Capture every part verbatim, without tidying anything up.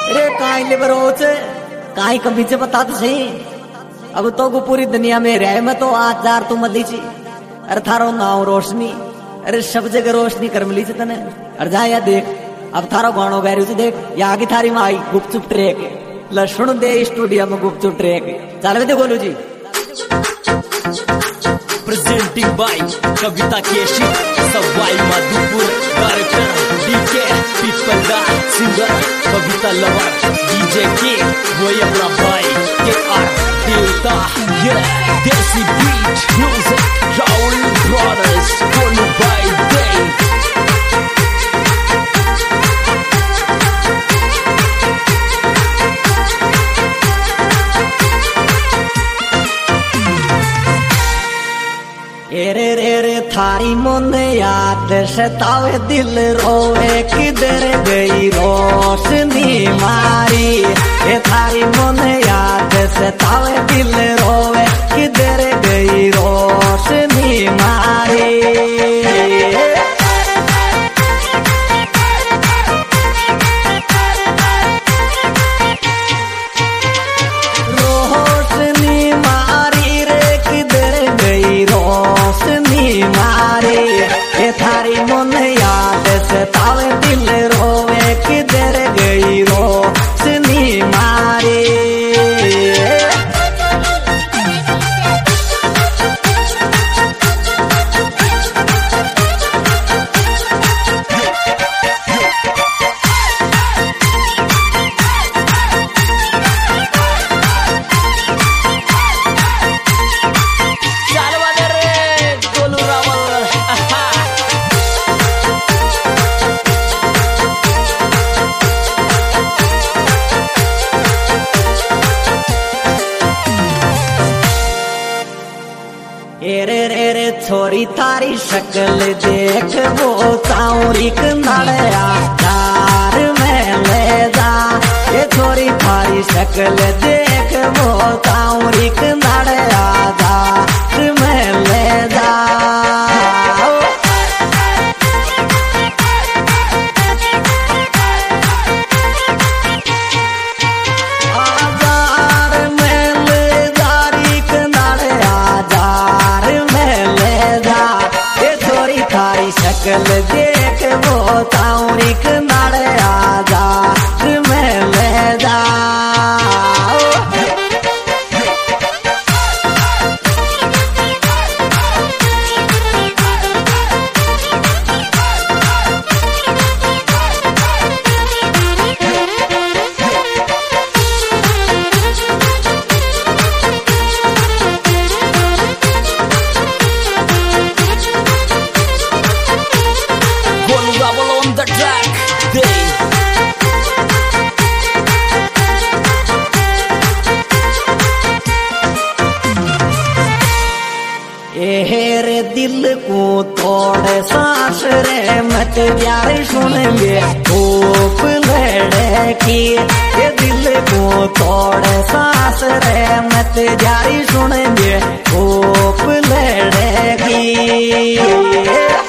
रे काई लिबरोच काई कभी से बता तो सही। अब तो को पूरी दुनिया में रह मैं तो आज जार तू मत लीची। अरे थारो नाव रोशनी, अरे सब जगह रोशनी कर मिली से तने। अरे जा या देख अब थारो गानो गैरू से देख यहाँ की थारी माई गुपचुप ट्रैक लसुन दे स्टूडियो में गुपचुप ट्रैक चल दे Golu ji. Presenting by Kavita Keshi Sawai Madhopur director DK पीपल दा सिंगर कविता लवर डीजे के वो अपना भाई के आर देवता ये देसी beat music Rahul brothers Golu बाय डे। रे रे रे थारी मन याद सतावे दिल रोवे किधर गई रोशनी मारी। ये थारी मन याद सतावे दिल रोवे किधर गई रोशनी मारी। मारे ये थारी मन याद सतावे दिल रोवे किधर गई रोशनी मारे। रे रे रे छोरी थारी शक्ल देख वो चाउरी कनाड़िया धार में ले जा। ये छोरी थारी शक्ल देख वो चाउरी कनाड़िया धार में ले जा। शक्ल देख वो ताउरी कनाड़े आजार में ले जा। रे दिल को तोड़ सांस रे मत प्यारे सुनेंगे धूप लड़े की। ये दिल को तोड़ सांस रे मत प्यारे सुनेंगे धूप लड़े की।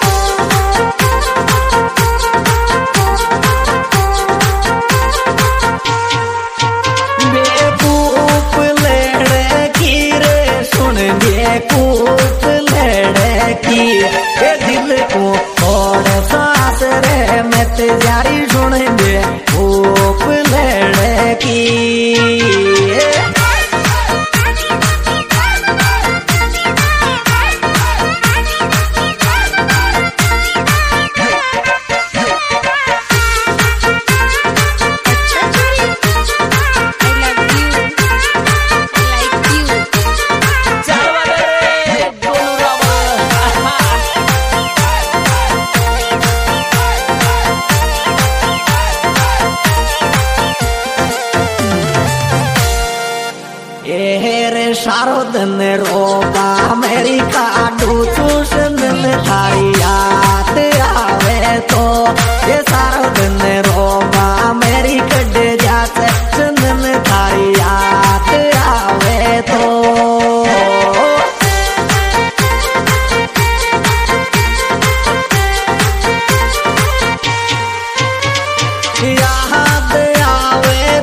बेकूफ लड़े की रे सुनेंगे कूफ लड़े की। ये दिल को थोड़ा सांस रे मत जारी सुनेंगे धूप लड़े की। सारो दिन रोबा मेरी काटू चूसन थारी याद आवे तो। ये सारो दिन रोबा मेरी कड जाते चंदन थारी याद आवे तो। याद आवे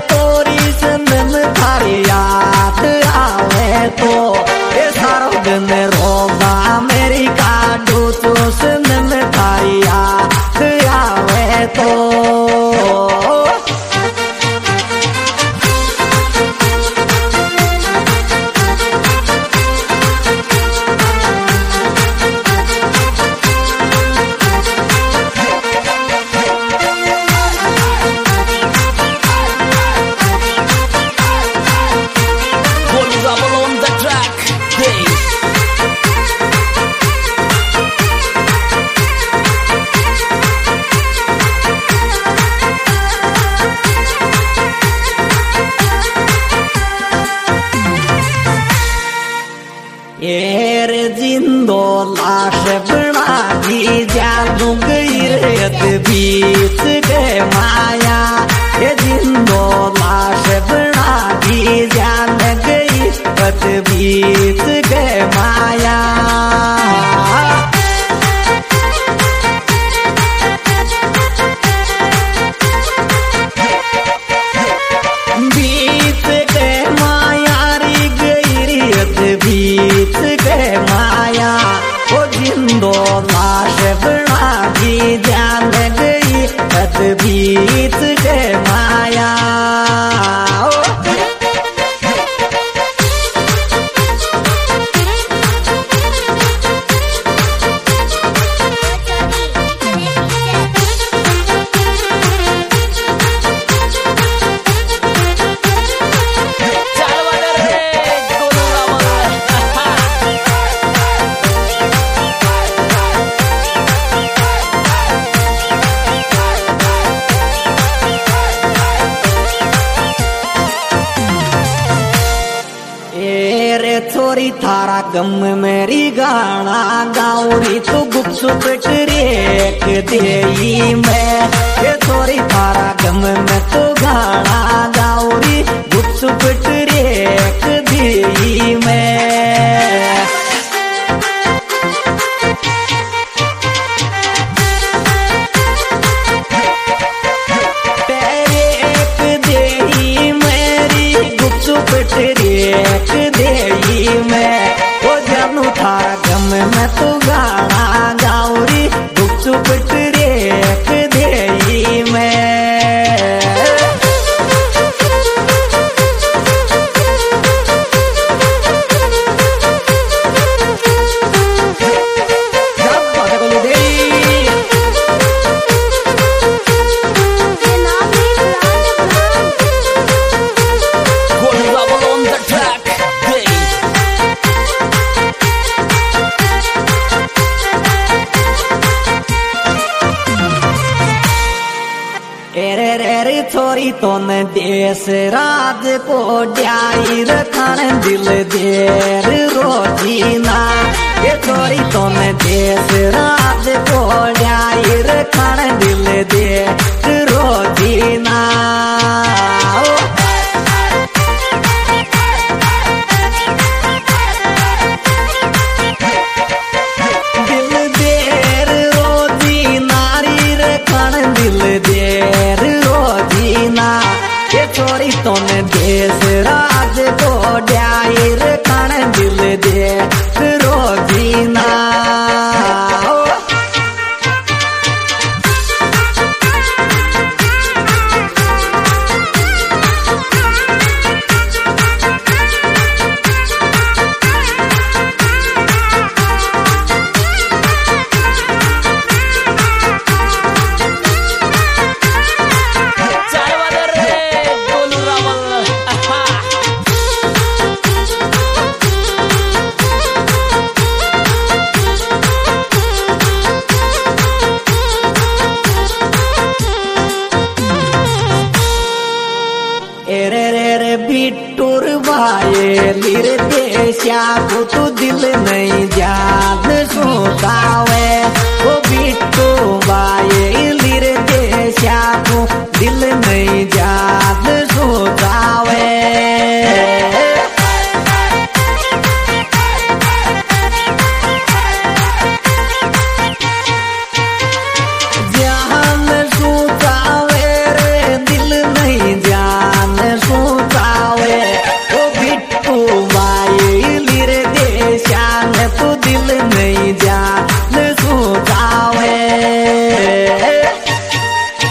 तो एर जिंदो लाश बना दी जादू गई रेत बीच के माया। ये जिंदो लाश बना दी जान गई रेत बीच के माया। बीच के माया री गई रेत बीच के माया। वो जिंदो लाश बना दी जान गई रेत बीच के माया। छोरी थारा गम मेरी गाना गाउरी तू गुपचुप रेख देई मैं। ये छोरी थारा गम में तू गाना गाउरी गुपचुप रेख देई मैं। तेरे एक देई मेरी गुपचुप रेख देई मैं। वो जानू थारा गम में तू गाना गाउरी गुपचुप रेख देई मैं। छोरी तोन देश राज को ड्याई रखन दिल देर रोजीना। ये छोरी तोन देश राज को ड्याई रखन दिल देर रोजीना। दिल देर रोजी नारी रखन दिल देर रोजीना। ये छोरी तोन देश राज को ड्याई रखन दिल देर रोजीना। बिट्टूर भाई लिर देशा को तू दिल नहीं जान सोतावे। वो बिट्टू भाई लिर देशा को दिल नहीं जान सोतावे। जान सोतावे रे दिल नहीं जान सोतावे। वो बिट्टू भाई लिर देशा तो दिल नहीं जान सोतावे।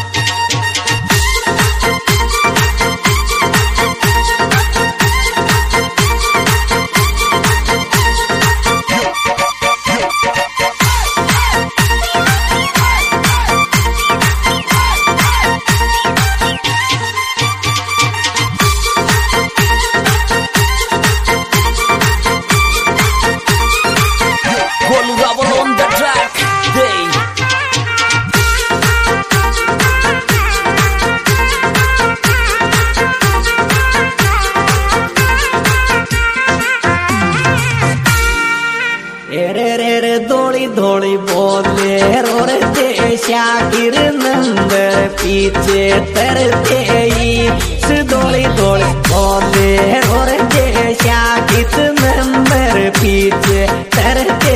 पीछे तरते दौड़ी दौड़ी बोले और जैसा किस नंबर पीछे तरते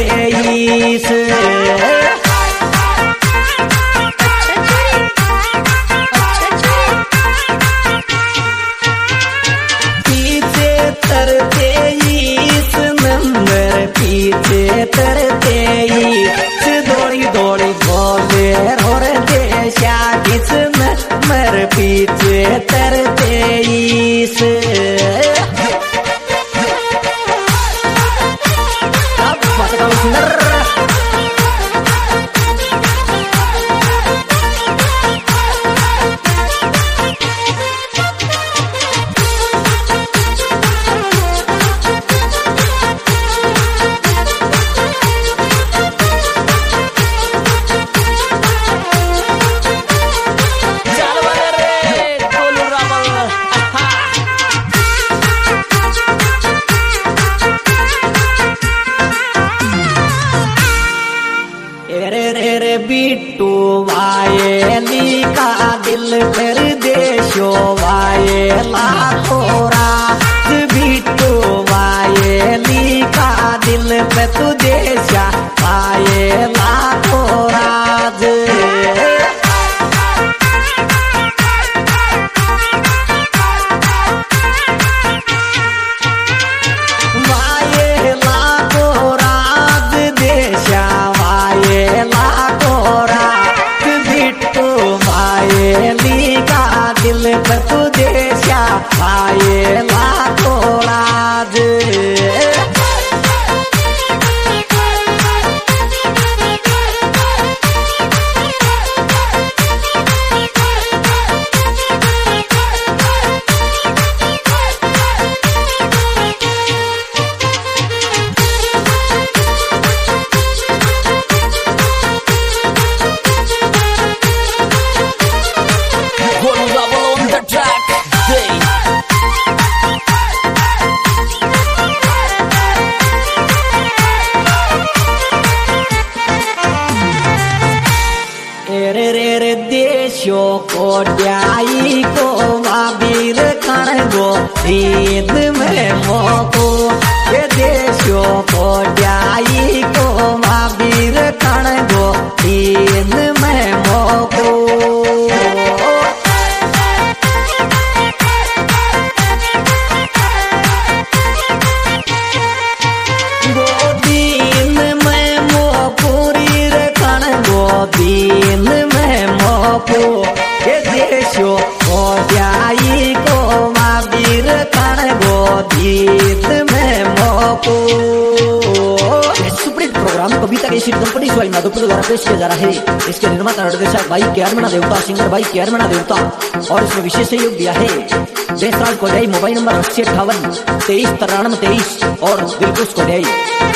पीछे तरते नंबर पीछे तरते दौड़ी दौड़ी बोले और जैसा किस नंबर पीछे तरते बिट्टू वायली का दिल कर देशो वायला तोरा बिट्टू वायली का दिल पे तू देशा वायला तोरा दिल पर तू देशा आए थोड़ा देशो को ड्याई को माबीर कर गो ईद में मोको ये देशो को ड्याई को माबीर कर गो ईद में मोको गोदीन में मोपुरी रखन गोदीन ये देशो को जाई को माबीर कण गोदीत में मोको। सुप्रीत प्रोग्राम कविता केसरी कंपनी वाली माधोपुर द्वारा पेश किया जा रहा है। इसके निर्माता निर्देशक भाई केआरमणा देवता, सिंगर भाई केआरमणा देवता और इसमें विशेष सहयोग दिया है देशराज कोडियाई। मोबाइल नंबर अस्सी अट्ठावन तेईस तिरानवे तेईस और दिलकुश कोडियाई।